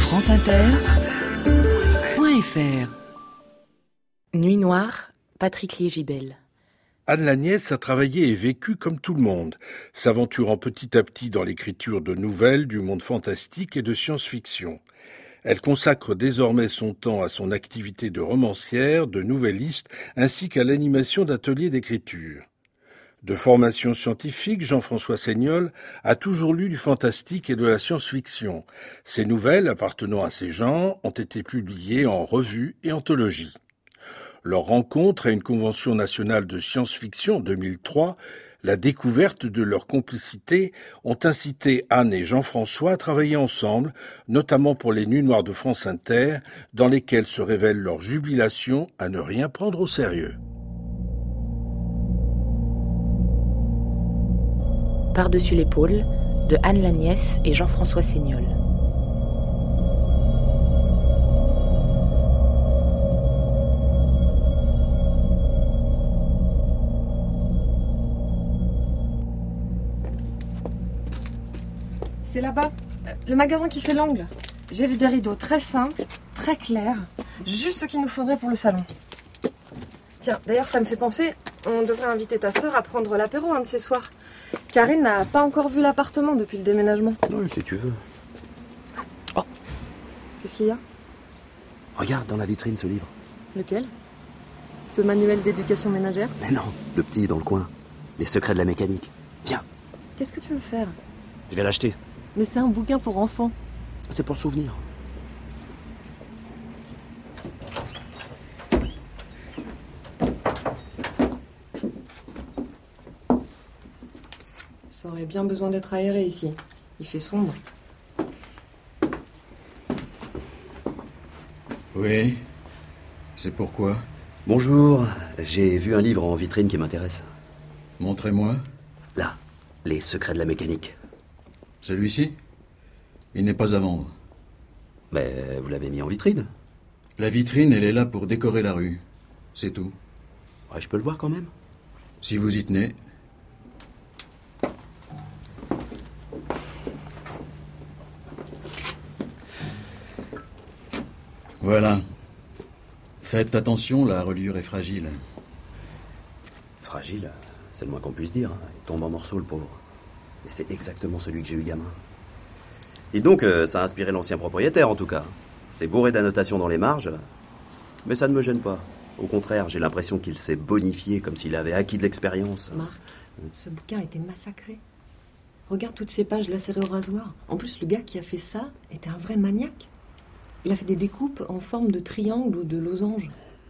franceinter.fr. Nuit noire, Patrick Liégibel. Anne Lagnès a travaillé et vécu comme tout le monde, s'aventurant petit à petit dans l'écriture de nouvelles du monde fantastique et de science-fiction. Elle consacre désormais son temps à son activité de romancière, de novelliste, ainsi qu'à l'animation d'ateliers d'écriture. De formation scientifique, Jean-François Seignol a toujours lu du fantastique et de la science-fiction. Ses nouvelles, appartenant à ces genres, ont été publiées en revues et anthologies. Leur rencontre à une convention nationale de science-fiction en 2003, la découverte de leur complicité ont incité Anne et Jean-François à travailler ensemble, notamment pour les Nuits noires de France Inter, dans lesquelles se révèle leur jubilation à ne rien prendre au sérieux. Par-dessus l'épaule, de Anne Lagnès et Jean-François Seignol. C'est là-bas, le magasin qui fait l'angle. J'ai vu des rideaux très simples, très clairs, juste ce qu'il nous faudrait pour le salon. Tiens, d'ailleurs ça me fait penser, on devrait inviter ta sœur à prendre l'apéro un de ces soirs. Karine n'a pas encore vu l'appartement depuis le déménagement. Oui, si tu veux. Oh, Qu'est-ce qu'il y a? regarde dans la vitrine ce livre. Lequel? Ce manuel d'éducation ménagère? Mais non, le petit dans le coin. Les secrets de la mécanique. Viens, Qu'est-ce que tu veux faire? je vais l'acheter. Mais c'est un bouquin pour enfants. C'est pour le souvenir. Ça aurait bien besoin d'être aéré ici. Il fait sombre. Oui, c'est pourquoi? Bonjour, j'ai vu un livre en vitrine qui m'intéresse. Montrez-moi. Là, les secrets de la mécanique. Celui-ci? Il n'est pas à vendre. Mais vous l'avez mis en vitrine. La vitrine, elle est là pour décorer la rue. C'est tout. Ouais, je peux le voir quand même. Si vous y tenez. Voilà. Faites attention, la reliure est fragile. Fragile, c'est le moins qu'on puisse dire. Il tombe en morceaux, le pauvre. Et c'est exactement celui que j'ai eu gamin. Et donc, ça a inspiré l'ancien propriétaire, en tout cas. C'est bourré d'annotations dans les marges. Mais ça ne me gêne pas. Au contraire, j'ai l'impression qu'il s'est bonifié, comme s'il avait acquis de l'expérience. Marc, ce bouquin a été massacré. Regarde toutes ces pages lacérées au rasoir. En plus, le gars qui a fait ça était un vrai maniaque. Il a fait des découpes en forme de triangle ou de losange.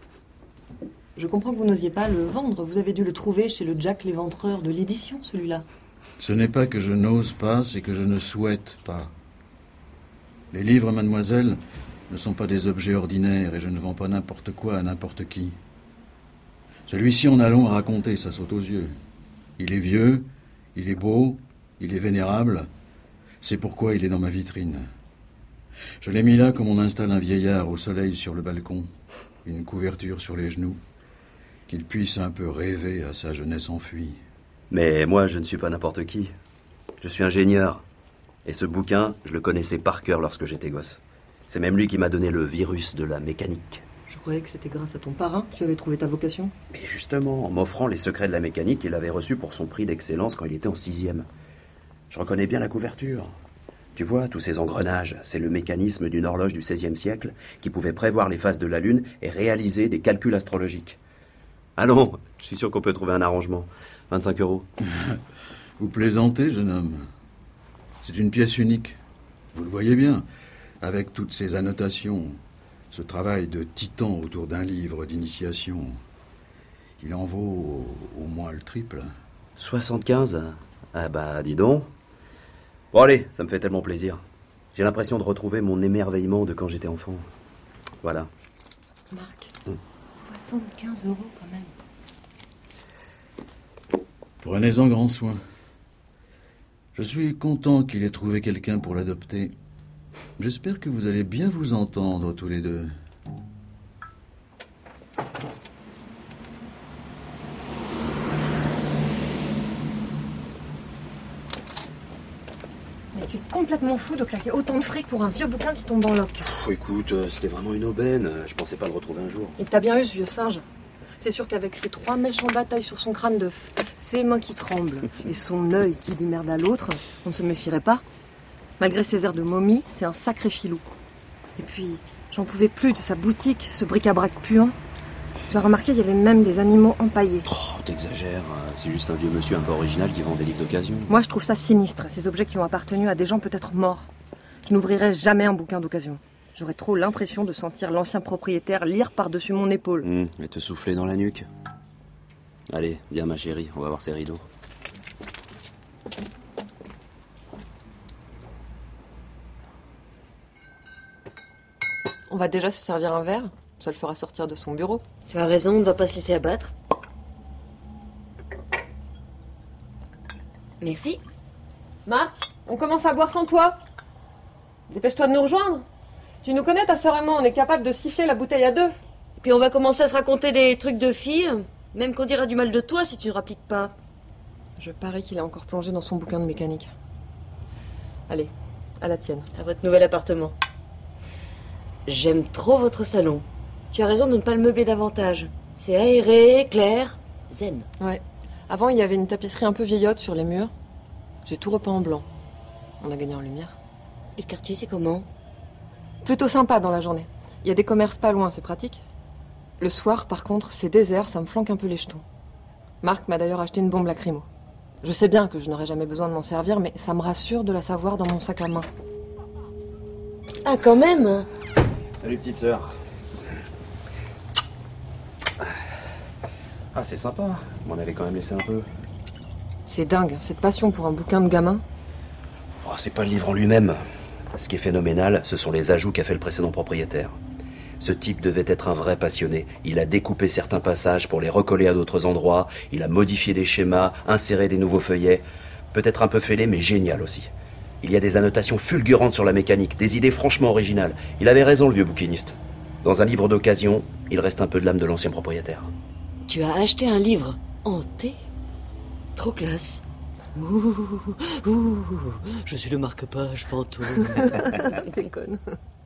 Je comprends que vous n'osiez pas le vendre. Vous avez dû le trouver chez le Jack l'Éventreur de l'édition, celui-là. Ce n'est pas que je n'ose pas, c'est que je ne souhaite pas. Les livres, mademoiselle, ne sont pas des objets ordinaires et je ne vends pas n'importe quoi à n'importe qui. Celui-ci en a long à raconter, ça saute aux yeux. Il est vieux, il est beau, il est vénérable. C'est pourquoi il est dans ma vitrine. Je l'ai mis là comme on installe un vieillard au soleil sur le balcon, une couverture sur les genoux, qu'il puisse un peu rêver à sa jeunesse enfuie. Mais moi, je ne suis pas n'importe qui. Je suis ingénieur. Et ce bouquin, je le connaissais par cœur lorsque j'étais gosse. C'est même lui qui m'a donné le virus de la mécanique. Je croyais que c'était grâce à ton parrain que tu avais trouvé ta vocation. Mais justement, en m'offrant les secrets de la mécanique, il avait reçu pour son prix d'excellence quand il était en 6e. Je reconnais bien la couverture. Tu vois, tous ces engrenages, c'est le mécanisme d'une horloge du XVIe siècle qui pouvait prévoir les phases de la Lune et réaliser des calculs astrologiques. Allons, je suis sûr qu'on peut trouver un arrangement. 25 €. Vous plaisantez, jeune homme. C'est une pièce unique. Vous le voyez bien, avec toutes ces annotations, ce travail de titan autour d'un livre d'initiation. Il en vaut au moins le triple. 75? Ah bah, dis donc. Bon allez, ça me fait tellement plaisir. J'ai l'impression de retrouver mon émerveillement de quand j'étais enfant. Voilà. Marc, 75 € quand même. Prenez-en grand soin. Je suis content qu'il ait trouvé quelqu'un pour l'adopter. J'espère que vous allez bien vous entendre tous les deux. Mais Tu es complètement fou de claquer autant de fric pour un vieux bouquin qui tombe dans l'oc. Écoute, c'était vraiment une aubaine. Je pensais pas le retrouver un jour. Et t'as bien eu ce vieux singe. C'est sûr qu'avec ses 3 mèches en bataille sur son crâne d'œuf, ses mains qui tremblent et son œil qui dit merde à l'autre, on ne se méfierait pas. Malgré ses airs de momie, c'est un sacré filou. Et puis, j'en pouvais plus de sa boutique, ce bric-à-brac puant. Tu as remarqué, il y avait même des animaux empaillés. Oh, t'exagères. C'est juste un vieux monsieur un peu original qui vend des livres d'occasion. Moi, je trouve ça sinistre, ces objets qui ont appartenu à des gens peut-être morts. Je n'ouvrirai jamais un bouquin d'occasion. J'aurais trop l'impression de sentir l'ancien propriétaire lire par-dessus mon épaule. Et te souffler dans la nuque. Allez, viens ma chérie, on va voir ces rideaux. On va déjà se servir un verre. Ça le fera sortir de son bureau. Tu as raison, on ne va pas se laisser abattre. Merci. Marc, on commence à boire sans toi. Dépêche-toi de nous rejoindre. Tu nous connais, ta sœur et moi, on est capable de siffler la bouteille à 2. Et puis on va commencer à se raconter des trucs de filles, même qu'on dira du mal de toi si tu ne rappliques pas. Je parie qu'il est encore plongé dans son bouquin de mécanique. Allez, à la tienne. À votre nouvel appartement. J'aime trop votre salon. Tu as raison de ne pas le meubler davantage. C'est aéré, clair, zen. Ouais. Avant, il y avait une tapisserie un peu vieillotte sur les murs. J'ai tout repeint en blanc. On a gagné en lumière. Et le quartier, c'est comment ? Plutôt sympa dans la journée. Il y a des commerces pas loin, c'est pratique. Le soir, par contre, c'est désert, ça me flanque un peu les jetons. Marc m'a d'ailleurs acheté une bombe lacrymo. Je sais bien que je n'aurai jamais besoin de m'en servir, mais ça me rassure de la savoir dans mon sac à main. Ah, quand même ! Salut petite sœur. Ah, c'est sympa. On m'en avait quand même laissé un peu. C'est dingue, cette passion pour un bouquin de gamin. Oh, c'est pas le livre en lui-même. Ce qui est phénoménal, ce sont les ajouts qu'a fait le précédent propriétaire. Ce type devait être un vrai passionné. Il a découpé certains passages pour les recoller à d'autres endroits. Il a modifié des schémas, inséré des nouveaux feuillets. Peut-être un peu fêlé, mais génial aussi. Il y a des annotations fulgurantes sur la mécanique, des idées franchement originales. Il avait raison, le vieux bouquiniste. Dans un livre d'occasion, il reste un peu de l'âme de l'ancien propriétaire. Tu as acheté un livre hanté ? Trop classe. Ouh, je suis le marque-page fantôme. Déconne.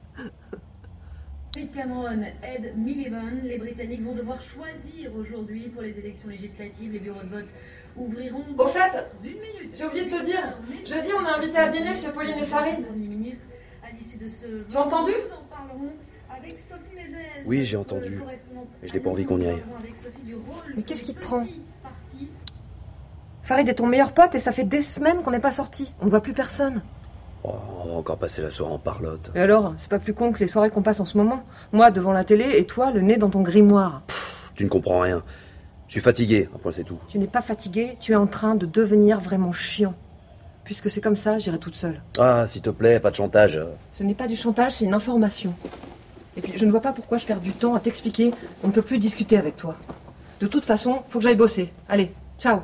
Pete Cameron aide Miliband. Les Britanniques vont devoir choisir aujourd'hui pour les élections législatives. Les bureaux de vote ouvriront Au fait, d'une minute. j'ai oublié de te dire, jeudi on est invité à dîner chez Pauline et Farid. Premier ministre, à l'issue de ce vote, Tu as entendu ? nous en parlerons avec Sophie Mézel. Oui, j'ai entendu. Mais je n'ai pas envie qu'on y aille. Mais qu'est-ce qui te prend ? Farid est ton meilleur pote et ça fait des semaines qu'on n'est pas sortis. On ne voit plus personne. Oh, on va encore passer la soirée en parlotte. Et alors, c'est pas plus con que les soirées qu'on passe en ce moment. Moi, devant la télé, et toi, le nez dans ton grimoire. Tu ne comprends rien. Je suis fatigué, enfin c'est tout. Tu n'es pas fatigué, tu es en train de devenir vraiment chiant. Puisque c'est comme ça, j'irai toute seule. Ah, s'il te plaît, pas de chantage. Ce n'est pas du chantage, c'est une information. Et puis, je ne vois pas pourquoi je perds du temps à t'expliquer. On ne peut plus discuter avec toi. De toute façon, faut que j'aille bosser. Allez, ciao.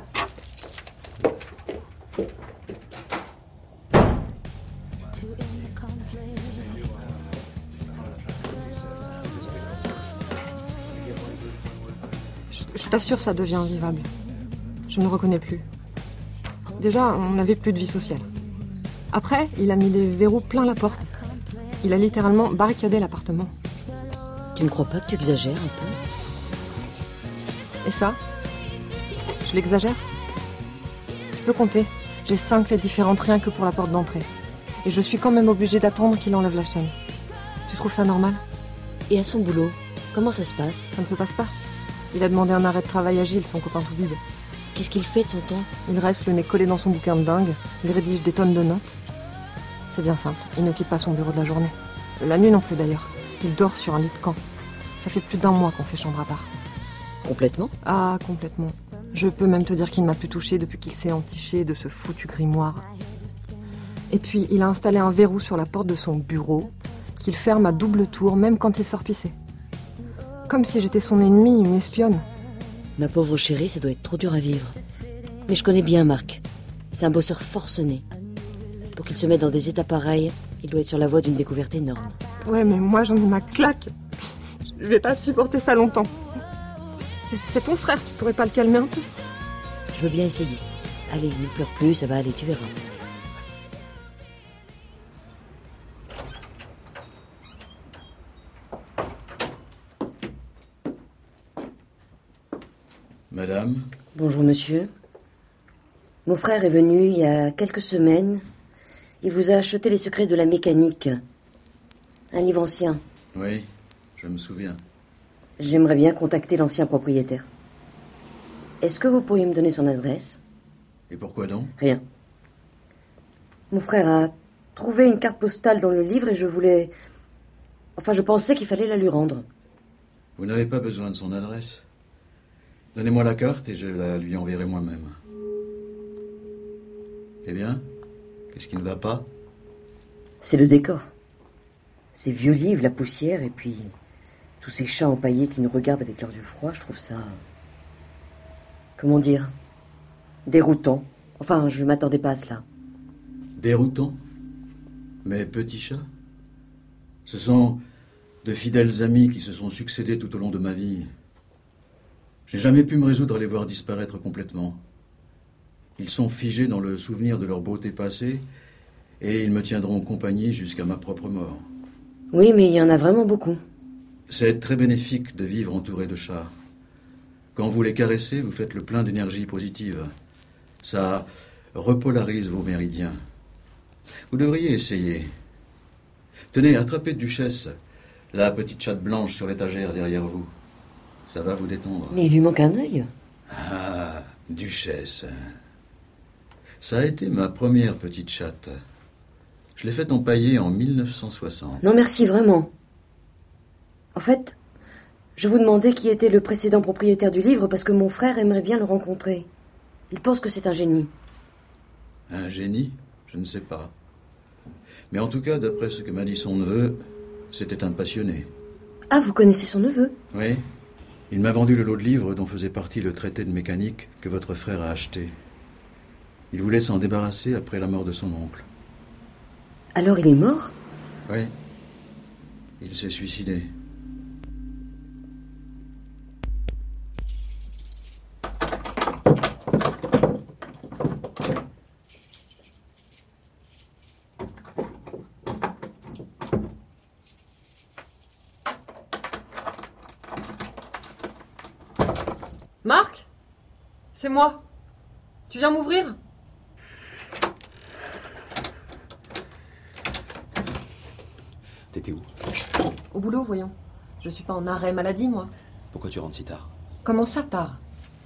Je t'assure, ça devient invivable. Je ne le reconnais plus. Déjà, on n'avait plus de vie sociale. Après, il a mis des verrous plein la porte. Il a littéralement barricadé l'appartement. Tu ne crois pas que tu exagères un peu ? Et ça ? Je l'exagère ? Tu peux compter. J'ai 5 clés différentes rien que pour la porte d'entrée. Et je suis quand même obligée d'attendre qu'il enlève la chaîne. Tu trouves ça normal ? Et à son boulot, comment ça se passe ? Ça ne se passe pas. Il a demandé un arrêt de travail à Gilles, son copain tout bide. Qu'est-ce qu'il fait de son temps ? Il reste le nez collé dans son bouquin de dingue. Il rédige des tonnes de notes. C'est bien simple. Il ne quitte pas son bureau de la journée. La nuit non plus d'ailleurs. Il dort sur un lit de camp. Ça fait plus d'1 mois qu'on fait chambre à part. Complètement ? Ah, complètement. Je peux même te dire qu'il ne m'a plus touché depuis qu'il s'est entiché de ce foutu grimoire. Et puis, il a installé un verrou sur la porte de son bureau qu'il ferme à double tour, même quand il sort pisser. Comme si j'étais son ennemie, une espionne. Ma pauvre chérie, ça doit être trop dur à vivre. Mais je connais bien Marc. C'est un bosseur forcené. Pour qu'il se mette dans des états pareils, il doit être sur la voie d'une découverte énorme. Ouais, mais moi, j'en ai ma claque. Je vais pas supporter ça longtemps. C'est ton frère, tu pourrais pas le calmer un peu ? Je veux bien essayer. Allez, ne pleure plus, ça va aller, tu verras. Madame? Bonjour, monsieur. Mon frère est venu il y a quelques semaines. Il vous a acheté les secrets de la mécanique. Un livre ancien. Oui, je me souviens. J'aimerais bien contacter l'ancien propriétaire. Est-ce que vous pourriez me donner son adresse? Et pourquoi donc? Rien. Mon frère a trouvé une carte postale dans le livre et je voulais... Enfin, je pensais qu'il fallait la lui rendre. Vous n'avez pas besoin de son adresse. Donnez-moi la carte et je la lui enverrai moi-même. Eh bien, qu'est-ce qui ne va pas? C'est le décor. Ces vieux livres, la poussière, et puis tous ces chats empaillés qui nous regardent avec leurs yeux froids, je trouve ça... Comment dire? Déroutant. Enfin, je ne m'attendais pas à cela. Déroutant? Mes petits chats? Ce sont de fidèles amis qui se sont succédés tout au long de ma vie. J'ai jamais pu me résoudre à les voir disparaître complètement. Ils sont figés dans le souvenir de leur beauté passée et ils me tiendront compagnie jusqu'à ma propre mort. Oui, mais il y en a vraiment beaucoup. C'est très bénéfique de vivre entouré de chats. Quand vous les caressez, vous faites le plein d'énergie positive. Ça repolarise vos méridiens. Vous devriez essayer. Tenez, attrapez Duchesse, la petite chatte blanche sur l'étagère derrière vous. Ça va vous détendre. Mais il lui manque un œil. Ah, Duchesse. Ça a été ma première petite chatte. Je l'ai faite empailler en 1960. Non, merci, vraiment. En fait, je vous demandais qui était le précédent propriétaire du livre parce que mon frère aimerait bien le rencontrer. Il pense que c'est un génie. Un génie? Je ne sais pas. Mais en tout cas, d'après ce que m'a dit son neveu, c'était un passionné. Ah, vous connaissez son neveu? Oui. Il m'a vendu le lot de livres dont faisait partie le traité de mécanique que votre frère a acheté. Il voulait s'en débarrasser après la mort de son oncle. Alors il est mort? Oui. Il s'est suicidé. Marc? C'est moi. Tu viens m'ouvrir? T'étais où? Au boulot, voyons. Je suis pas en arrêt maladie, moi. Pourquoi tu rentres si tard? Comment ça, tard?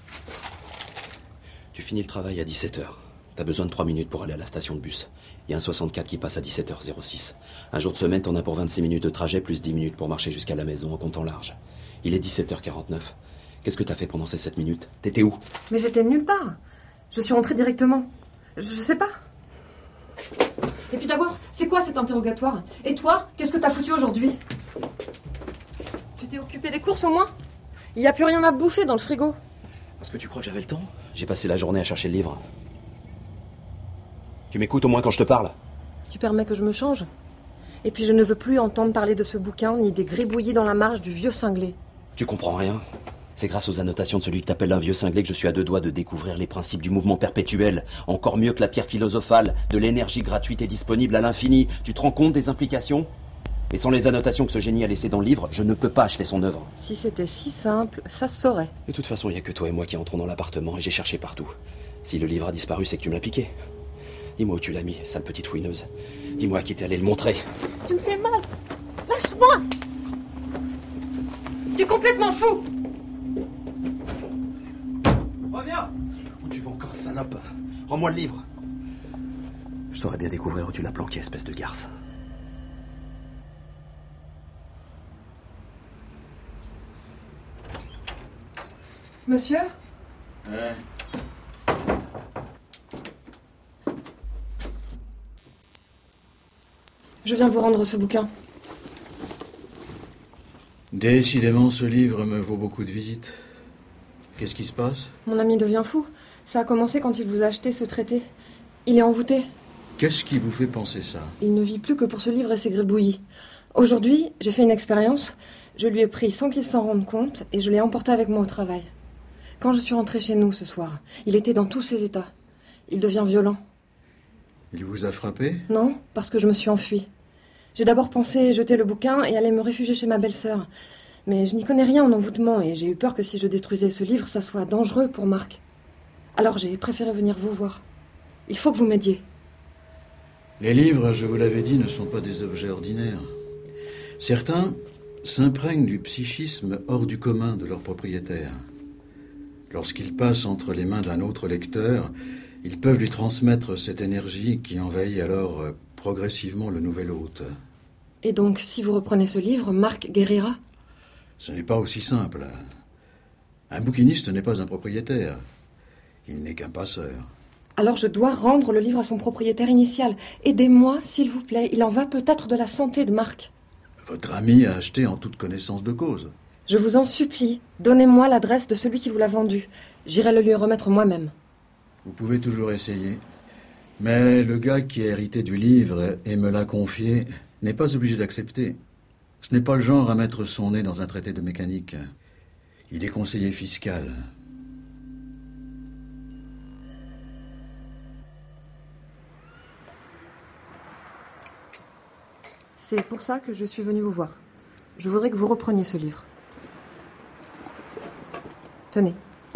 Tu finis le travail à 17h. T'as besoin de 3 minutes pour aller à la station de bus. Il y a un 64 qui passe à 17h06. Un jour de semaine, t'en as pour 26 minutes de trajet, plus 10 minutes pour marcher jusqu'à la maison en comptant large. Il est 17h49. Qu'est-ce que t'as fait pendant ces 7 minutes? T'étais où? Mais j'étais nulle part. Je suis rentrée directement. Je sais pas. Et puis d'abord, c'est quoi cet interrogatoire? Et toi, qu'est-ce que t'as foutu aujourd'hui? Tu t'es occupé des courses au moins? Il n'y a plus rien à bouffer dans le frigo. Parce que tu crois que j'avais le temps? J'ai passé la journée à chercher le livre. Tu m'écoutes au moins quand je te parle? Tu permets que je me change? Et puis je ne veux plus entendre parler de ce bouquin, ni des gribouillis dans la marge du vieux cinglé. Tu comprends rien? C'est grâce aux annotations de celui que t'appelles un vieux cinglé que je suis à 2 doigts de découvrir les principes du mouvement perpétuel. Encore mieux que la pierre philosophale, de l'énergie gratuite et disponible à l'infini. Tu te rends compte des implications? Et sans les annotations que ce génie a laissées dans le livre, je ne peux pas achever son œuvre. Si c'était si simple, ça se saurait. De toute façon, il n'y a que toi et moi qui entrons dans l'appartement et j'ai cherché partout. Si le livre a disparu, c'est que tu me l'as piqué. Dis-moi où tu l'as mis, sale petite fouineuse. Dis-moi à qui t'es allé le montrer. Tu me fais mal. Lâche-moi. Tu es complètement fou. Reviens! Où tu vas encore, salope? Rends-moi le livre. Je saurais bien découvrir où tu l'as planqué, espèce de garce. Monsieur? Ouais. Je viens vous rendre ce bouquin. Décidément, ce livre me vaut beaucoup de visites. Qu'est-ce qui se passe? Mon ami devient fou. Ça a commencé quand il vous a acheté ce traité. Il est envoûté. Qu'est-ce qui vous fait penser ça? Il ne vit plus que pour ce livre et ses gribouillis. Aujourd'hui, j'ai fait une expérience. Je lui ai pris sans qu'il s'en rende compte et je l'ai emporté avec moi au travail. Quand je suis rentrée chez nous ce soir, il était dans tous ses états. Il devient violent. Il vous a frappé? Non, parce que je me suis enfuie. J'ai d'abord pensé jeter le bouquin et aller me réfugier chez ma belle-sœur. Mais je n'y connais rien en envoûtement et j'ai eu peur que si je détruisais ce livre, ça soit dangereux pour Marc. Alors j'ai préféré venir vous voir. Il faut que vous m'aidiez. Les livres, je vous l'avais dit, ne sont pas des objets ordinaires. Certains s'imprègnent du psychisme hors du commun de leur propriétaire. Lorsqu'ils passent entre les mains d'un autre lecteur, ils peuvent lui transmettre cette énergie qui envahit alors progressivement le nouvel hôte. Et donc, si vous reprenez ce livre, Marc guérira ? Ce n'est pas aussi simple. Un bouquiniste n'est pas un propriétaire. Il n'est qu'un passeur. Alors je dois rendre le livre à son propriétaire initial. Aidez-moi, s'il vous plaît. Il en va peut-être de la santé de Marc. Votre ami a acheté en toute connaissance de cause. Je vous en supplie, donnez-moi l'adresse de celui qui vous l'a vendu. J'irai le lui remettre moi-même. Vous pouvez toujours essayer. Mais le gars qui a hérité du livre et me l'a confié n'est pas obligé d'accepter. Ce n'est pas le genre à mettre son nez dans un traité de mécanique. Il est conseiller fiscal. C'est pour ça que je suis venue vous voir. Je voudrais que vous repreniez ce livre. Tenez.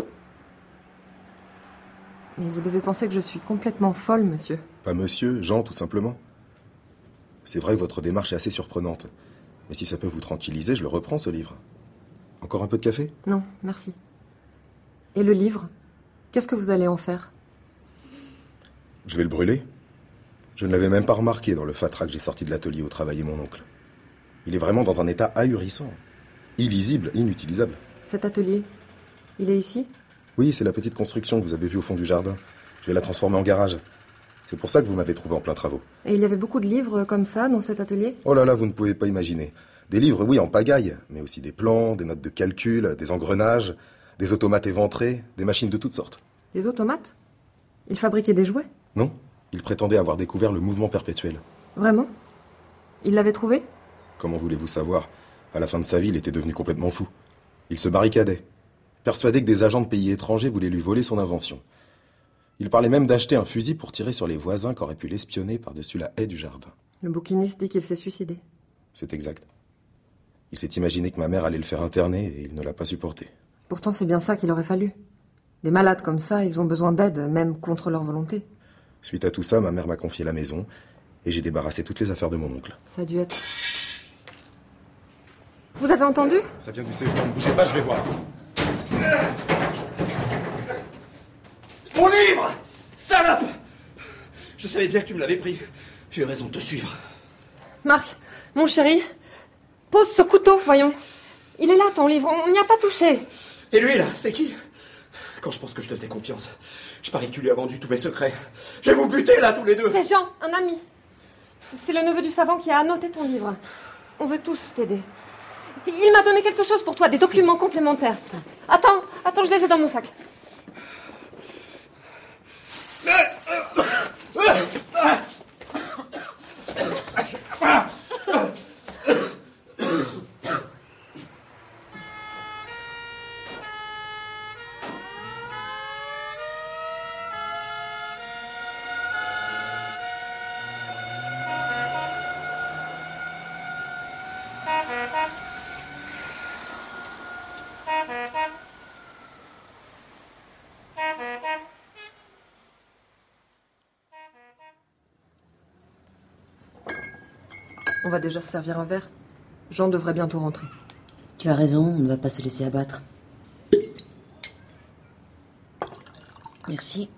Mais vous devez penser que je suis complètement folle, monsieur. Pas monsieur, Jean, tout simplement. C'est vrai que votre démarche est assez surprenante. Mais si ça peut vous tranquilliser, je le reprends, ce livre. Encore un peu de café ? Non, merci. Et le livre ? Qu'est-ce que vous allez en faire ? Je vais le brûler. Je ne l'avais même pas remarqué dans le fatras que j'ai sorti de l'atelier où travaillait mon oncle. Il est vraiment dans un état ahurissant. Illisible, inutilisable. Cet atelier, il est ici ? Oui, c'est la petite construction que vous avez vue au fond du jardin. Je vais la transformer en garage. C'est pour ça que vous m'avez trouvé en plein travaux. Et il y avait beaucoup de livres comme ça dans cet atelier ? Oh là là, vous ne pouvez pas imaginer. Des livres, oui, en pagaille, mais aussi des plans, des notes de calcul, des engrenages, des automates éventrés, des machines de toutes sortes. Des automates ? Il fabriquait des jouets ? Non, il prétendait avoir découvert le mouvement perpétuel. Vraiment ? Il l'avait trouvé ? Comment voulez-vous savoir ? À la fin de sa vie, il était devenu complètement fou. Il se barricadait, persuadé que des agents de pays étrangers voulaient lui voler son invention. Il parlait même d'acheter un fusil pour tirer sur les voisins qui auraient pu l'espionner par-dessus la haie du jardin. Le bouquiniste dit qu'il s'est suicidé. C'est exact. Il s'est imaginé que ma mère allait le faire interner et il ne l'a pas supporté. Pourtant, c'est bien ça qu'il aurait fallu. Des malades comme ça, ils ont besoin d'aide, même contre leur volonté. Suite à tout ça, ma mère m'a confié la maison et j'ai débarrassé toutes les affaires de mon oncle. Ça a dû être... Vous avez entendu ? Ça vient du séjour, ne bougez pas, je vais voir. Mon livre ! Salope ! Je savais bien que tu me l'avais pris. J'ai eu raison de te suivre. Marc, mon chéri, pose ce couteau, voyons. Il est là, ton livre, on n'y a pas touché. Et lui, là, c'est qui ? Quand je pense que je te faisais confiance, je parie que tu lui as vendu tous mes secrets. Je vais vous buter, là, tous les deux. C'est Jean, un ami. C'est le neveu du savant qui a annoté ton livre. On veut tous t'aider. Il m'a donné quelque chose pour toi, des documents complémentaires. Attends, je les ai dans mon sac. On va déjà se servir un verre. Jean devrait bientôt rentrer. Tu as raison, on ne va pas se laisser abattre. Merci.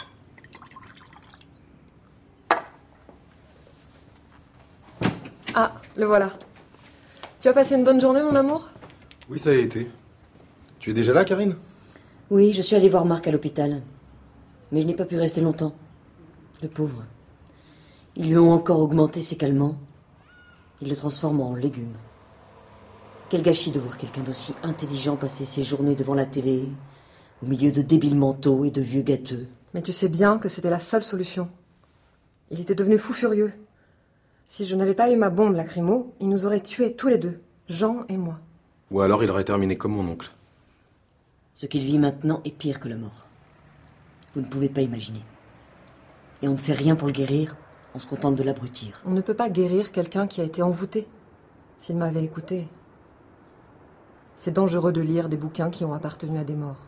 Ah, le voilà. Tu as passé une bonne journée, mon amour ? Oui, ça a été. Tu es déjà là, Karine ? Oui, je suis allée voir Marc à l'hôpital. Mais je n'ai pas pu rester longtemps. Le pauvre. Ils lui ont encore augmenté ses calmants. Ils le transforment en légumes. Quel gâchis de voir quelqu'un d'aussi intelligent passer ses journées devant la télé, au milieu de débiles mentaux et de vieux gâteux. Mais tu sais bien que c'était la seule solution. Il était devenu fou furieux. Si je n'avais pas eu ma bombe lacrymo, il nous aurait tués tous les deux, Jean et moi. Ou alors il aurait terminé comme mon oncle. Ce qu'il vit maintenant est pire que la mort. Vous ne pouvez pas imaginer. Et on ne fait rien pour le guérir, on se contente de l'abrutir. On ne peut pas guérir quelqu'un qui a été envoûté. S'il m'avait écouté... C'est dangereux de lire des bouquins qui ont appartenu à des morts.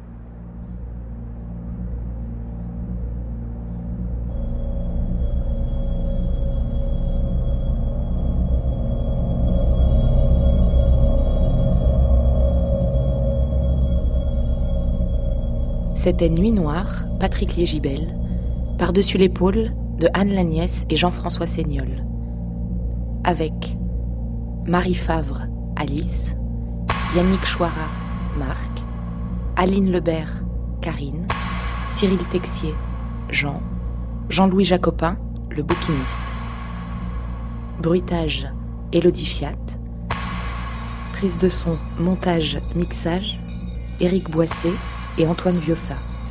C'était Nuit Noire, Patrick Liégibel, Par-dessus l'épaule de Anne Lagnès et Jean-François Seignol. Avec Marie Favre, Alice, Yannick Chouara, Marc, Aline Lebert, Karine, Cyril Texier, Jean, Jean-Louis Jacopin, le bouquiniste. Bruitage, Élodie Fiat. Prise de son, montage, mixage, Éric Boissé et Antoine Viossa.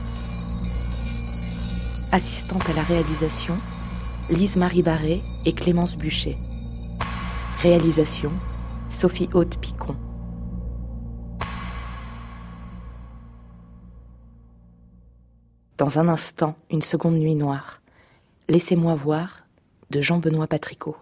Assistante à la réalisation, Lise-Marie Barré et Clémence Buchet. Réalisation, Sophie Haute-Picon. Dans un instant, une seconde nuit noire. Laissez-moi voir, de Jean-Benoît Patricot.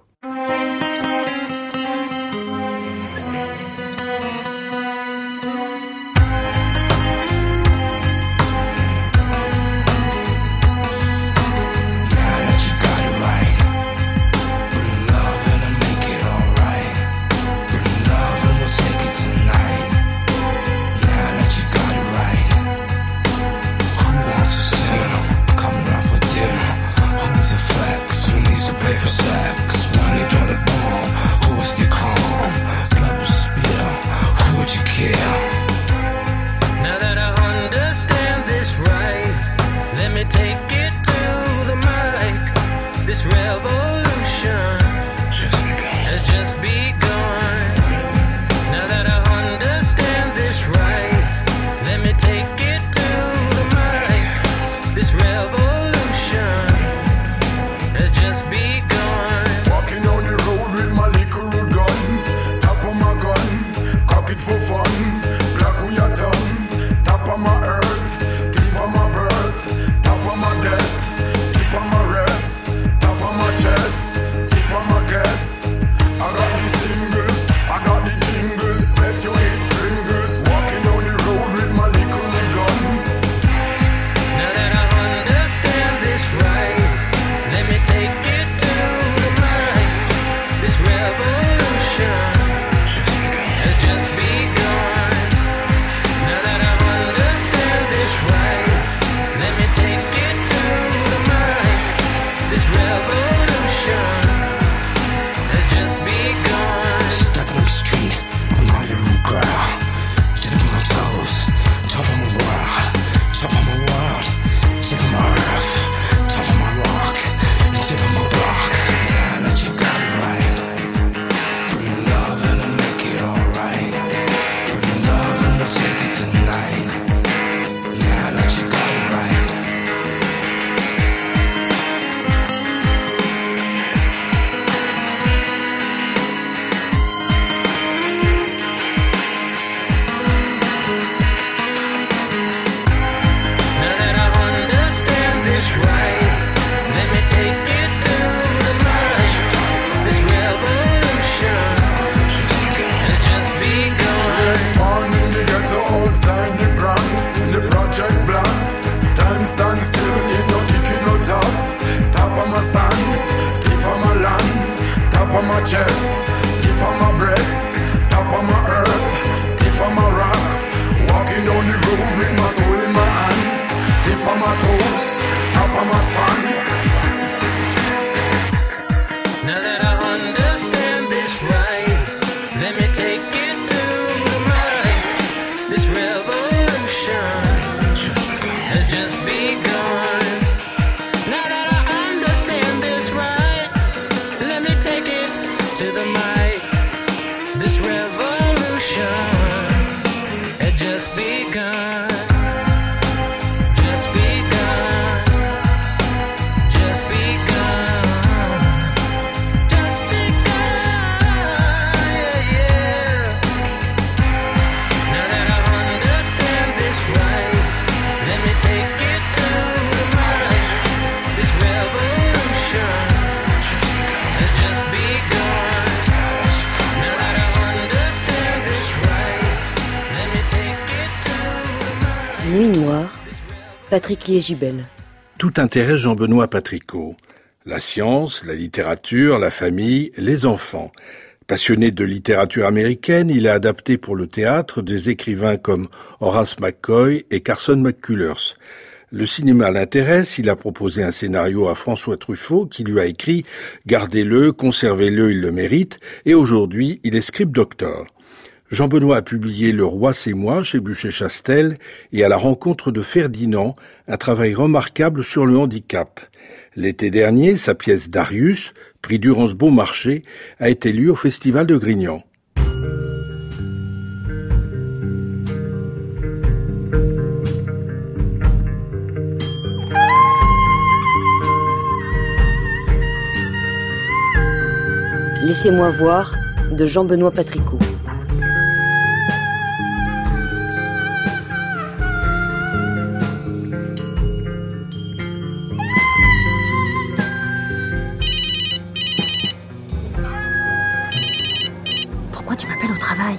Nuit noire, Patrick Liégibel. Tout intéresse Jean-Benoît Patricot. La science, la littérature, la famille, les enfants. Passionné de littérature américaine, il a adapté pour le théâtre des écrivains comme Horace McCoy et Carson McCullers. Le cinéma l'intéresse, il a proposé un scénario à François Truffaut qui lui a écrit « Gardez-le, conservez-le, il le mérite » et aujourd'hui, il est script doctor. Jean-Benoît a publié Le Roi c'est moi chez Buchet-Chastel et à la rencontre de Ferdinand, un travail remarquable sur le handicap. L'été dernier, sa pièce Darius, prix Durance Beaumarchais, a été lue au Festival de Grignan. Laissez-moi voir de Jean-Benoît Patricot. Pourquoi tu m'appelles au travail?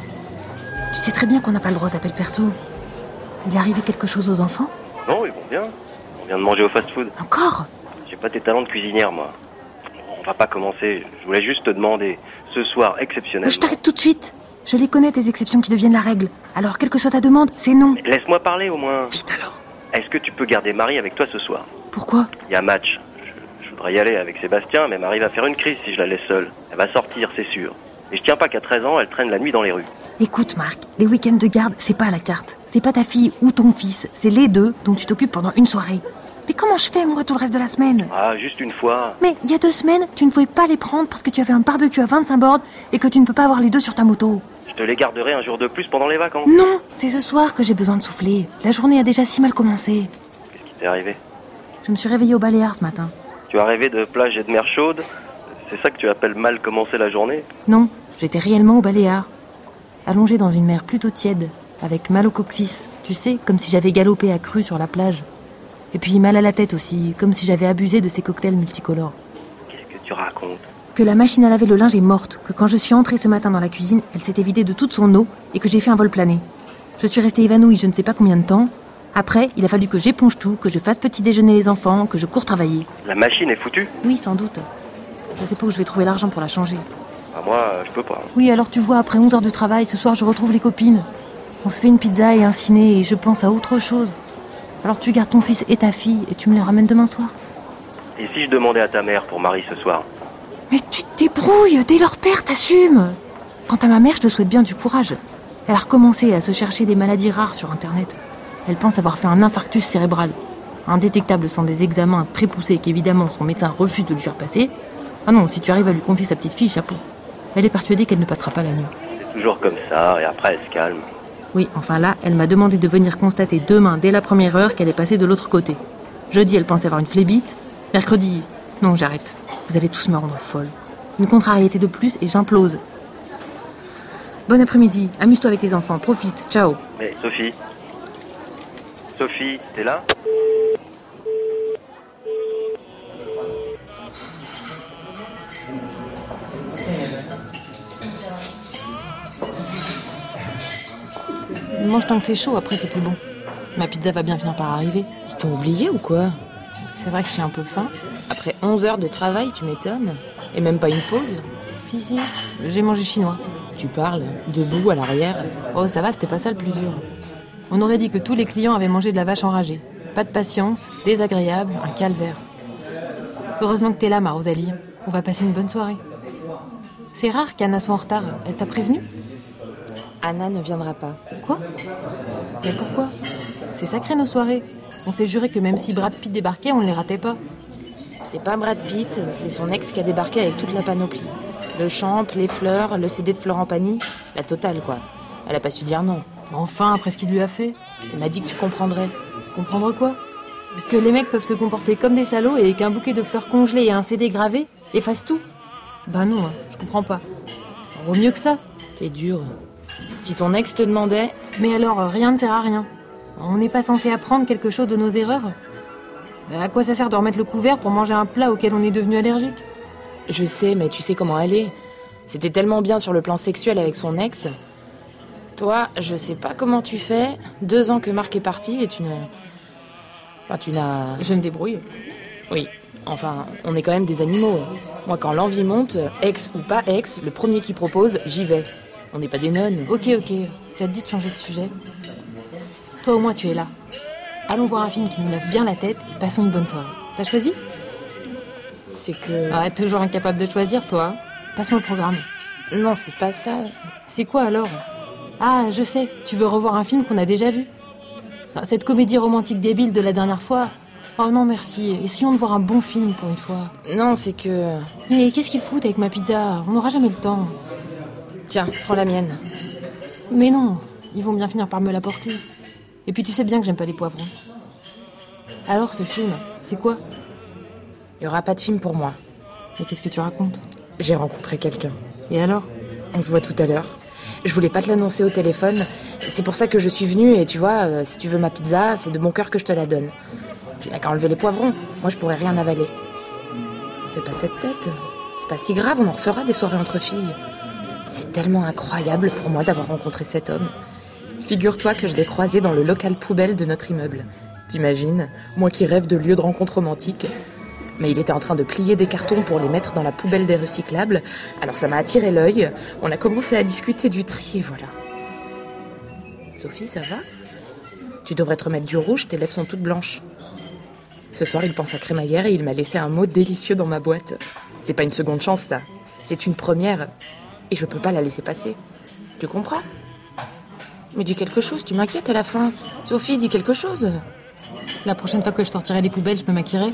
Tu sais très bien qu'on n'a pas le droit aux appels perso. Il est arrivé quelque chose aux enfants? Non, ils vont bien. On vient de manger au fast-food. Encore? J'ai pas tes talents de cuisinière, moi. On va pas commencer. Je voulais juste te demander, ce soir exceptionnellement... Je t'arrête tout de suite. Je les connais, tes exceptions qui deviennent la règle. Alors, quelle que soit ta demande, c'est non. Mais laisse-moi parler, au moins. Vite alors. Est-ce que tu peux garder Marie avec toi ce soir? Pourquoi? Il y a match. Je voudrais y aller avec Sébastien, mais Marie va faire une crise si je la laisse seule. Elle va sortir, c'est sûr. Et je tiens pas qu'à 13 ans, elle traîne la nuit dans les rues. Écoute, Marc, les week-ends de garde, c'est pas à la carte. C'est pas ta fille ou ton fils. C'est les deux dont tu t'occupes pendant une soirée. Mais comment je fais, moi, tout le reste de la semaine? Ah, juste une fois. Mais il y a 2 semaines, tu ne pouvais pas les prendre parce que tu avais un barbecue à 25 bords et que tu ne peux pas avoir les deux sur ta moto. Je te les garderai un jour de plus pendant les vacances. Non, c'est ce soir que j'ai besoin de souffler. La journée a déjà si mal commencé. Qu'est-ce qui t'est arrivé? Je me suis réveillée au Baléares ce matin. Tu as rêvé de plage et de mer chaude? C'est ça que tu appelles mal commencer la journée? Non, j'étais réellement au Baléares. Allongée dans une mer plutôt tiède, avec mal au coccyx. Tu sais, comme si j'avais galopé à cru sur la plage. Et puis mal à la tête aussi, comme si j'avais abusé de ces cocktails multicolores. Qu'est-ce que tu racontes? Que la machine à laver le linge est morte, que quand je suis entrée ce matin dans la cuisine, elle s'était vidée de toute son eau et que j'ai fait un vol plané. Je suis restée évanouie je ne sais pas combien de temps. Après, il a fallu que j'éponge tout, que je fasse petit déjeuner les enfants, que je cours travailler. La machine est foutue? Oui, sans doute. Je sais pas où je vais trouver l'argent pour la changer. Bah moi, je peux pas. Oui, alors tu vois, après 11 heures de travail, ce soir je retrouve les copines. On se fait une pizza et un ciné et je pense à autre chose. Alors tu gardes ton fils et ta fille et tu me les ramènes demain soir. Et si je demandais à ta mère pour Marie ce soir? Mais tu te débrouilles, t'es leur père, t'assumes. Quant à ma mère, je te souhaite bien du courage. Elle a recommencé à se chercher des maladies rares sur Internet. Elle pense avoir fait un infarctus cérébral. Indétectable sans des examens très poussés qu'évidemment son médecin refuse de lui faire passer. Ah non, si tu arrives à lui confier sa petite fille, chapeau. Elle est persuadée qu'elle ne passera pas la nuit. C'est toujours comme ça, et après elle se calme. Oui, enfin là, elle m'a demandé de venir constater demain, dès la première heure, qu'elle est passée de l'autre côté. Jeudi, elle pensait avoir une phlébite. Mercredi, non, j'arrête. Vous allez tous me rendre folle. Une contrariété de plus et j'implose. Bon après-midi, amuse-toi avec tes enfants, profite, ciao. Mais Sophie, t'es là? Mange tant que c'est chaud, après c'est plus bon. Ma pizza va bien finir par arriver. Ils t'ont oublié ou quoi? C'est vrai que j'ai un peu faim. Après 11 heures de travail, tu m'étonnes. Et même pas une pause? Si, j'ai mangé chinois. Tu parles, debout, à l'arrière. Oh, ça va, c'était pas ça le plus dur. On aurait dit que tous les clients avaient mangé de la vache enragée. Pas de patience, désagréable, un calvaire. Heureusement que t'es là, ma Rosalie. On va passer une bonne soirée. C'est rare qu'Anna soit en retard. Elle t'a prévenu? Anna ne viendra pas. Quoi? Mais pourquoi? C'est sacré nos soirées. On s'est juré que même si Brad Pitt débarquait, on ne les ratait pas. C'est pas Brad Pitt, c'est son ex qui a débarqué avec toute la panoplie. Le champ, les fleurs, le CD de Florent Pagny, la totale quoi. Elle a pas su dire non. Enfin, après ce qu'il lui a fait, elle m'a dit que tu comprendrais. Comprendre quoi? Que les mecs peuvent se comporter comme des salauds et qu'un bouquet de fleurs congelées et un CD gravé effacent tout? Bah non, je comprends pas. Vaut mieux que ça. C'est dur. Si ton ex te demandait... Mais alors, rien ne sert à rien. On n'est pas censé apprendre quelque chose de nos erreurs? À quoi ça sert de remettre le couvert pour manger un plat auquel on est devenu allergique? Je sais, mais tu sais comment elle est. C'était tellement bien sur le plan sexuel avec son ex. Toi, je sais pas comment tu fais. 2 ans que Marc est parti et tu n'as... Je me débrouille. Oui, enfin, on est quand même des animaux. Moi, quand l'envie monte, ex ou pas ex, le premier qui propose, j'y vais. On n'est pas des nonnes. Ok, ça te dit de changer de sujet? Toi, au moins, tu es là. Allons voir un film qui nous lève bien la tête et passons une bonne soirée. T'as choisi? C'est que... Ah, toujours incapable de choisir, toi. Passe-moi le programme. Non, c'est pas ça. C'est quoi, alors? Ah, je sais, tu veux revoir un film qu'on a déjà vu. Cette comédie romantique débile de la dernière fois. Oh non, merci. Essayons de voir un bon film pour une fois. Non, c'est que... Mais qu'est-ce qu'ils foutent avec ma pizza? On n'aura jamais le temps. Tiens, prends la mienne. Mais non, ils vont bien finir par me l'apporter. Et puis tu sais bien que j'aime pas les poivrons. Alors, ce film, c'est quoi? Il y aura pas de film pour moi. Mais qu'est-ce que tu racontes? J'ai rencontré quelqu'un. Et alors? On se voit tout à l'heure. Je voulais pas te l'annoncer au téléphone. C'est pour ça que je suis venue et tu vois, si tu veux ma pizza, c'est de bon cœur que je te la donne. Tu n'as qu'à enlever les poivrons. Moi, je pourrais rien avaler. Fais pas cette tête. C'est pas si grave, on en refera des soirées entre filles. C'est tellement incroyable pour moi d'avoir rencontré cet homme. Figure-toi que je l'ai croisé dans le local poubelle de notre immeuble. T'imagines? Moi qui rêve de lieux de rencontre romantique. Mais il était en train de plier des cartons pour les mettre dans la poubelle des recyclables. Alors ça m'a attiré l'œil. On a commencé à discuter du tri et voilà. Sophie, ça va? Tu devrais te remettre du rouge, tes lèvres sont toutes blanches. Ce soir, il pense à crémaillère et il m'a laissé un mot délicieux dans ma boîte. C'est pas une seconde chance, ça. C'est une première. Et je peux pas la laisser passer. Tu comprends? Mais dis quelque chose, tu m'inquiètes à la fin. Sophie, dis quelque chose. La prochaine fois que je sortirai les poubelles, je me maquillerai.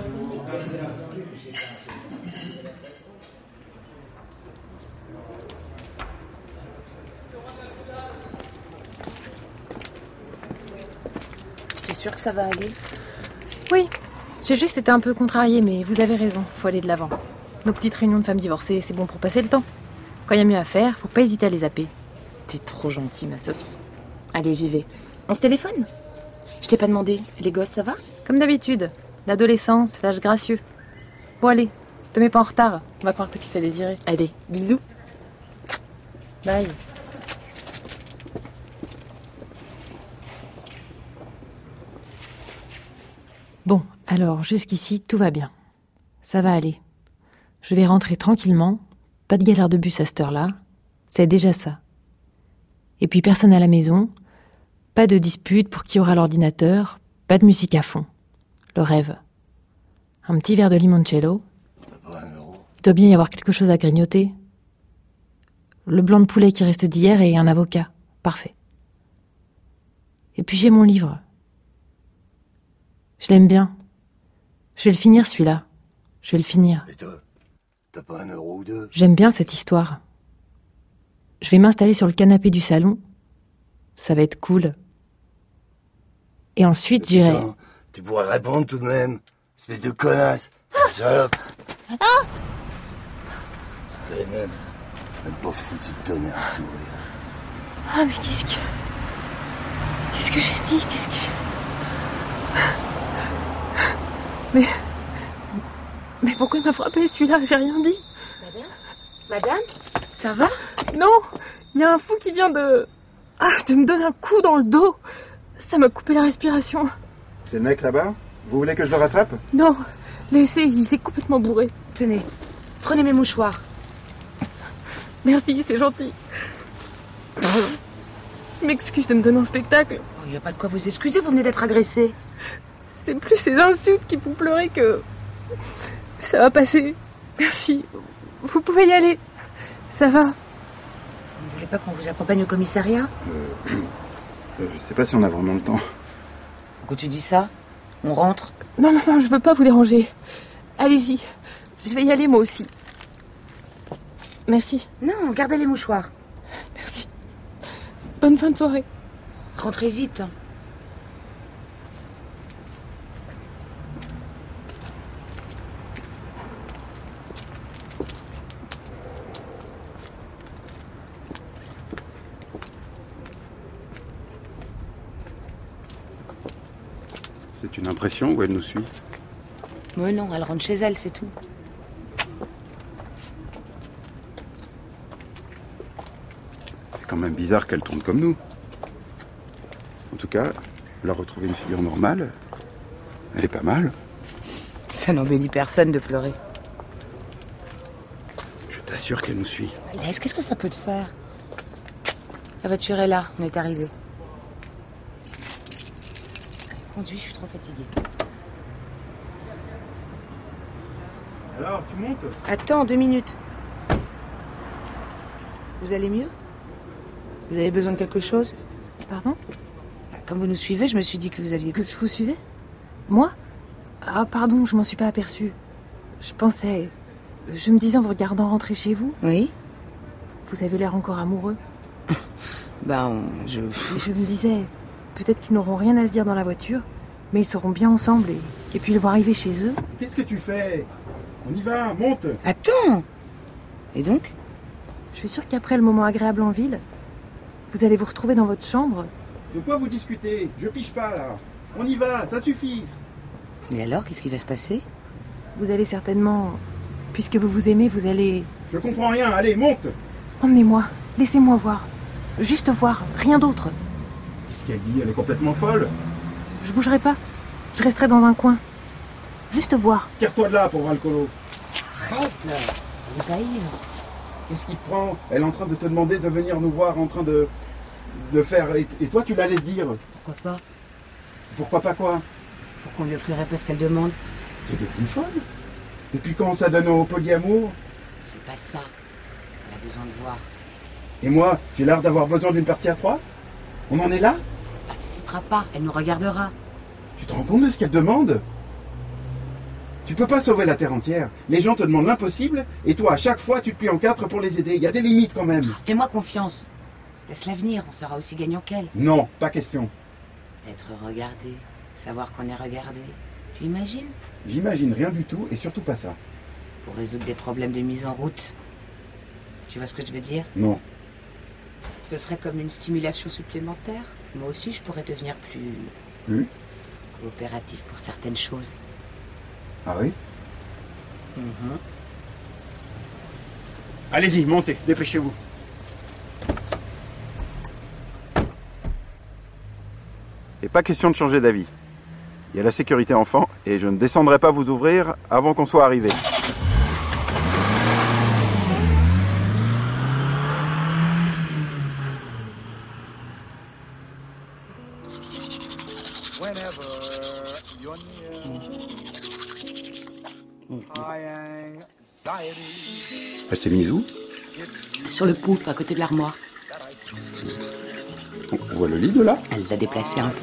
T'es sûre que ça va aller? Oui. J'ai juste été un peu contrariée, mais vous avez raison, faut aller de l'avant. Nos petites réunions de femmes divorcées, c'est bon pour passer le temps. Quand il y a mieux à faire, faut pas hésiter à les zapper. T'es trop gentille, ma Sophie. Allez, j'y vais. On se téléphone? Je t'ai pas demandé. Les gosses, ça va? Comme d'habitude. L'adolescence, l'âge gracieux. Bon, allez, te mets pas en retard. On va croire que tu te fais désirer. Allez, bisous. Bye. Bon, alors, jusqu'ici, tout va bien. Ça va aller. Je vais rentrer tranquillement. Pas de galère de bus à cette heure-là. C'est déjà ça. Et puis personne à la maison. Pas de dispute pour qui aura l'ordinateur. Pas de musique à fond. Le rêve. Un petit verre de limoncello. Il doit bien y avoir quelque chose à grignoter. Le blanc de poulet qui reste d'hier et un avocat. Parfait. Et puis j'ai mon livre. Je l'aime bien. Je vais le finir, celui-là. Je vais le finir. Et toi, t'as pas 1 euro ou 2? J'aime bien cette histoire. Je vais m'installer sur le canapé du salon. Ça va être cool. Et ensuite, j'irai... Tu pourrais répondre tout de même. Espèce de connasse. Salope. Ah! T'es même pas foutu de donner un sourire. Ah, mais qu'est-ce que j'ai dit? Mais pourquoi il m'a frappé celui-là? J'ai rien dit. Madame? Ça va? Non, il y a un fou qui vient de me donner un coup dans le dos. Ça m'a coupé la respiration. C'est le mec là-bas? Vous voulez que je le rattrape? Non, laissez, il est complètement bourré. Tenez, prenez mes mouchoirs. Merci, c'est gentil. Je m'excuse de me donner un spectacle. Il n'y a pas de quoi vous excuser, vous venez d'être agressé. C'est plus ces insultes qui font pleurer que... Ça va passer. Merci. Vous pouvez y aller. Ça va. Vous ne voulez pas qu'on vous accompagne au commissariat? Je sais pas si on a vraiment le temps. Pourquoi tu dis ça? On rentre? Non, je veux pas vous déranger. Allez-y. Je vais y aller moi aussi. Merci. Non, gardez les mouchoirs. Merci. Bonne fin de soirée. Rentrez vite. C'est une impression ou elle nous suit? Mais non, elle rentre chez elle, c'est tout. quand même bizarre qu'elle tourne comme nous. En tout cas, elle a retrouvé une figure normale. Elle est pas mal. Ça n'embellit personne de pleurer. Je t'assure qu'elle nous suit. Laisse, qu'est-ce que ça peut te faire? La voiture est là, on est arrivé. Conduis, je suis trop fatiguée. Alors, tu montes? Attends, 2 minutes. Vous allez mieux? Vous avez besoin de quelque chose? Pardon? Comme vous nous suivez, je me suis dit que vous aviez... Que je vous suivais? Moi? Ah, pardon, je m'en suis pas aperçue. Je pensais... Je me disais en vous regardant rentrer chez vous... Oui? Vous avez l'air encore amoureux. Je me disais... Peut-être qu'ils n'auront rien à se dire dans la voiture, mais ils seront bien ensemble et puis ils vont arriver chez eux. Qu'est-ce que tu fais? On y va, monte! Attends! Et donc? Je suis sûre qu'après le moment agréable en ville, vous allez vous retrouver dans votre chambre. De quoi vous discutez? Je piche pas, là. On y va, ça suffit. Et alors, qu'est-ce qui va se passer? Vous allez certainement... Puisque vous vous aimez, vous allez... Je comprends rien, allez, monte! Emmenez-moi, laissez-moi voir. Juste voir, rien d'autre. Qu'est-ce qu'elle dit? Elle est complètement folle. Je bougerai pas. Je resterai dans un coin. Juste voir. Tire-toi de là, pauvre alcoolo. Arrête! Elle est pas ivre. Qu'est-ce qui te prend? Elle est en train de te demander de venir nous voir, en train de faire... Et toi, tu la laisses dire? Pourquoi pas? Pourquoi pas quoi? Pourquoi on lui offrirait pas ce qu'elle demande? T'es devenue folle? Depuis quand ça donne au polyamour? C'est pas ça. Elle a besoin de voir. Et moi, j'ai l'air d'avoir besoin d'une partie à 3? On en est là? Elle participera pas, elle nous regardera. Tu te rends compte de ce qu'elle demande? Tu peux pas sauver la terre entière. Les gens te demandent l'impossible, et toi, à chaque fois, tu te plies en 4 pour les aider. Il y a des limites quand même. Fais-moi confiance. Laisse-la venir, on sera aussi gagnant qu'elle. Non, pas question. Être regardé, savoir qu'on est regardé. Tu imagines? J'imagine rien du tout, et surtout pas ça. Pour résoudre des problèmes de mise en route. Tu vois ce que je veux dire? Non. Ce serait comme une stimulation supplémentaire. Moi aussi, je pourrais devenir plus coopératif pour certaines choses. Ah oui? Allez-y, montez, dépêchez-vous. Et pas question de changer d'avis. Il y a la sécurité enfant et je ne descendrai pas vous ouvrir avant qu'on soit arrivé. Elle s'est mise où? Sur le pouf, à côté de l'armoire. On voit le lit de là? Elle l'a déplacé un peu.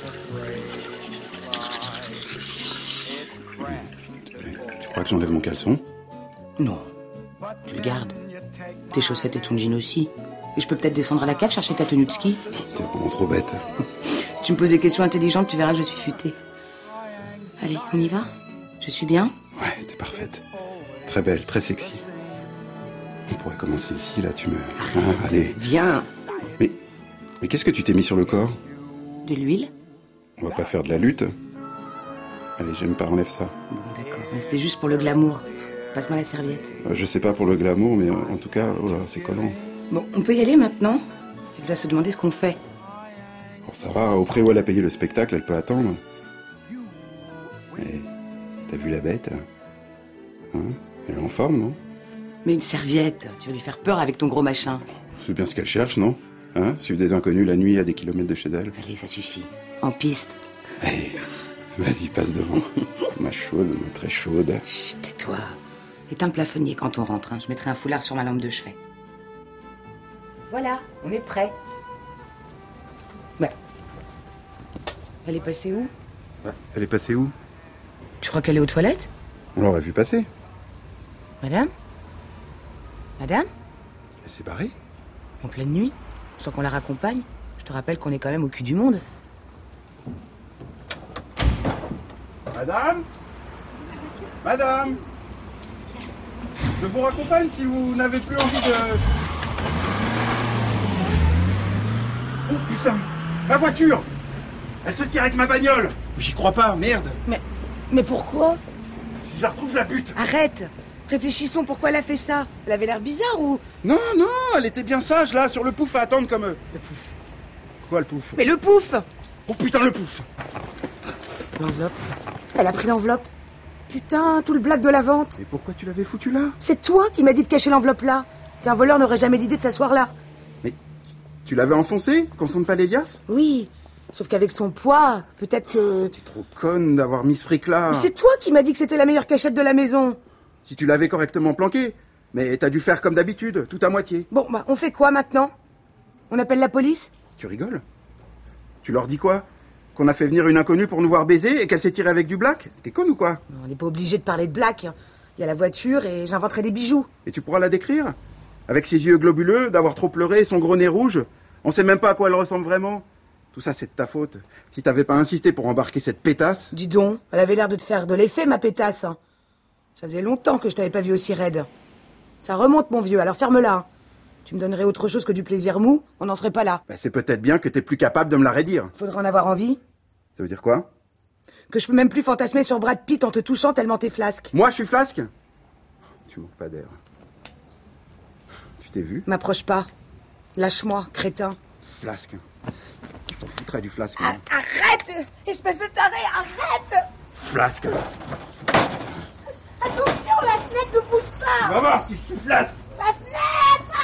Tu crois que j'enlève mon caleçon? Non. Tu le gardes. Tes chaussettes et ton jean aussi. Et je peux peut-être descendre à la cave chercher ta tenue de ski. T'es vraiment trop bête. Si tu me poses des questions intelligentes, tu verras que je suis futée. Allez, on y va? Je suis bien? Ouais, t'es parfaite. Très belle, très sexy. On pourrait commencer ici, là, tu me... Arrête, allez. Viens. Mais qu'est-ce que tu t'es mis sur le corps? De l'huile? On va pas faire de la lutte. Allez, j'aime pas, enlève ça. Bon, d'accord, mais c'était juste pour le glamour. Passe-moi la serviette. Je sais pas pour le glamour, mais en tout cas, oh là, c'est collant. Bon, on peut y aller maintenant? Elle doit se demander ce qu'on fait. Bon, ça va, au prix où elle a payé le spectacle, elle peut attendre. Et t'as vu la bête? Hein? Elle est en forme, non? Mais une serviette, tu vas lui faire peur avec ton gros machin. C'est bien ce qu'elle cherche, non? Hein? Suivre des inconnus la nuit à des kilomètres de chez elle. Allez, ça suffit. En piste. Allez, vas-y, passe devant. Ma chaude, ma très chaude. Chut, tais-toi. Éteins le plafonnier quand on rentre, hein. Je mettrai un foulard sur ma lampe de chevet. Voilà, on est prêt. Ouais. Elle est passée où? Elle est passée où? Tu crois qu'elle est aux toilettes? On l'aurait vu passer. Madame? Madame? Elle s'est barrée? En pleine nuit? Sans qu'on la raccompagne? Je te rappelle qu'on est quand même au cul du monde. Madame? Madame? Je vous raccompagne si vous n'avez plus envie de... Oh putain! Ma voiture! Elle se tire avec ma bagnole! J'y crois pas, merde! Mais pourquoi? Si je la retrouve, je la bute! Arrête! Réfléchissons, pourquoi elle a fait ça? Elle avait l'air bizarre ou... Non, elle était bien sage, là, sur le pouf à attendre comme... Le pouf. Quoi, le pouf? Mais le pouf! Oh putain, le pouf! L'enveloppe. Elle a pris l'enveloppe. Putain, tout le blague de la vente. Et pourquoi tu l'avais foutu là? C'est toi qui m'as dit de cacher l'enveloppe là. Qu'un voleur n'aurait jamais l'idée de s'asseoir là. Mais tu l'avais enfoncé, qu'on sente pas les liasses? Oui, sauf qu'avec son poids, peut-être que... T'es trop conne d'avoir mis ce fric là. Mais c'est toi qui m'as dit que c'était la meilleure cachette de la maison. Si tu l'avais correctement planqué. Mais t'as dû faire comme d'habitude, tout à moitié. Bon, bah, on fait quoi maintenant? On appelle la police? Tu rigoles? Tu leur dis quoi? Qu'on a fait venir une inconnue pour nous voir baiser et qu'elle s'est tirée avec du black? T'es conne ou quoi? On n'est pas obligé de parler de black. Il y a la voiture et j'inventerai des bijoux. Et tu pourras la décrire? Avec ses yeux globuleux, d'avoir trop pleuré et son gros nez rouge? On sait même pas à quoi elle ressemble vraiment. Tout ça, c'est de ta faute. Si t'avais pas insisté pour embarquer cette pétasse... Dis donc, elle avait l'air de te faire de l'effet, ma pétasse. Ça faisait longtemps que je t'avais pas vu aussi raide. Ça remonte, mon vieux, alors ferme-la. Tu me donnerais autre chose que du plaisir mou, on n'en serait pas là. Bah, c'est peut-être bien que t'es plus capable de me la raidir. Faudra en avoir envie. Ça veut dire quoi? Que je peux même plus fantasmer sur Brad Pitt en te touchant tellement t'es flasque. Moi, je suis flasque? Tu manques pas d'air. Tu t'es vu? M'approche pas. Lâche-moi, crétin. Flasque. Je t'en foutrais du flasque. Arrête! Espèce de taré, arrête! Flasque. Attention, la fenêtre ne pousse pas! Va voir si je suis flasque! La fenêtre!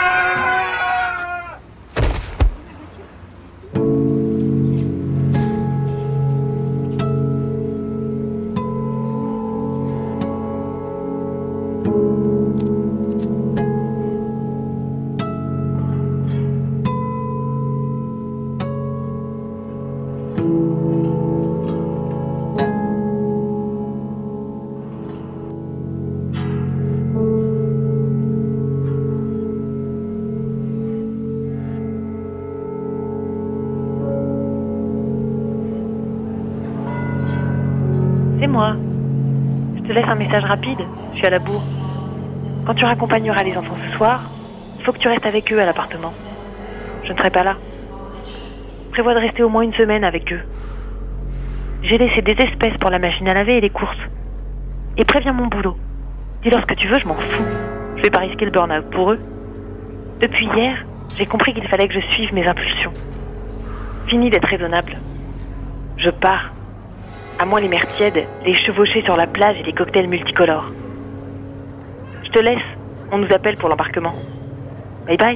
C'est moi. Je te laisse un message rapide, je suis à la bourre. Quand tu raccompagneras les enfants ce soir, il faut que tu restes avec eux à l'appartement. Je ne serai pas là. Prévois de rester au moins une semaine avec eux. J'ai laissé des espèces pour la machine à laver et les courses. Et préviens mon boulot. Dis-leur ce que tu veux, je m'en fous. Je vais pas risquer le burn-out pour eux. Depuis hier, j'ai compris qu'il fallait que je suive mes impulsions. Fini d'être raisonnable. Je pars. À moins les mers tièdes, les chevauchées sur la plage et les cocktails multicolores. Je te laisse. On nous appelle pour l'embarquement. Bye bye.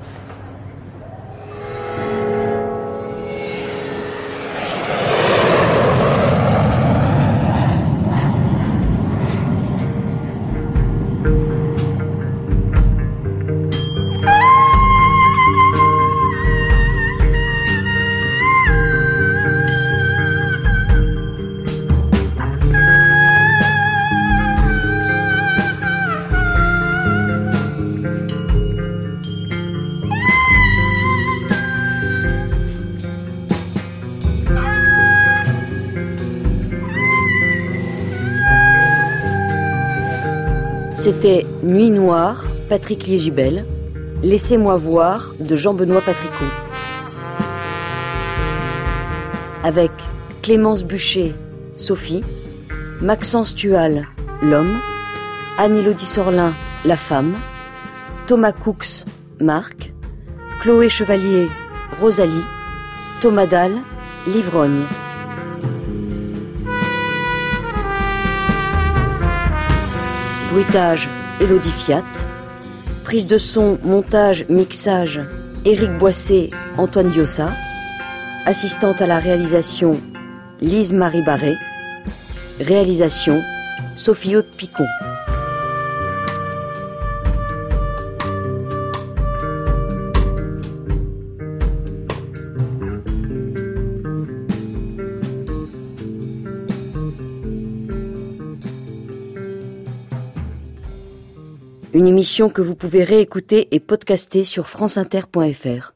C'était Nuit Noire, Patrick Liégibel. Laissez-moi voir, de Jean-Benoît Patricot. Avec Clémence Bûcher, Sophie, Maxence Tual, l'homme, Anne-Élodie Sorlin, la femme, Thomas Coux, Marc, Chloé Chevalier, Rosalie, Thomas Dalle, l'ivrogne. Bruitage, Élodie Fiat. Prise de son, montage, mixage, Éric Boissé, Antoine Diossa. Assistante à la réalisation, Lise-Marie Barré. Réalisation, Sophie Haute-Picon. Une émission que vous pouvez réécouter et podcaster sur franceinter.fr.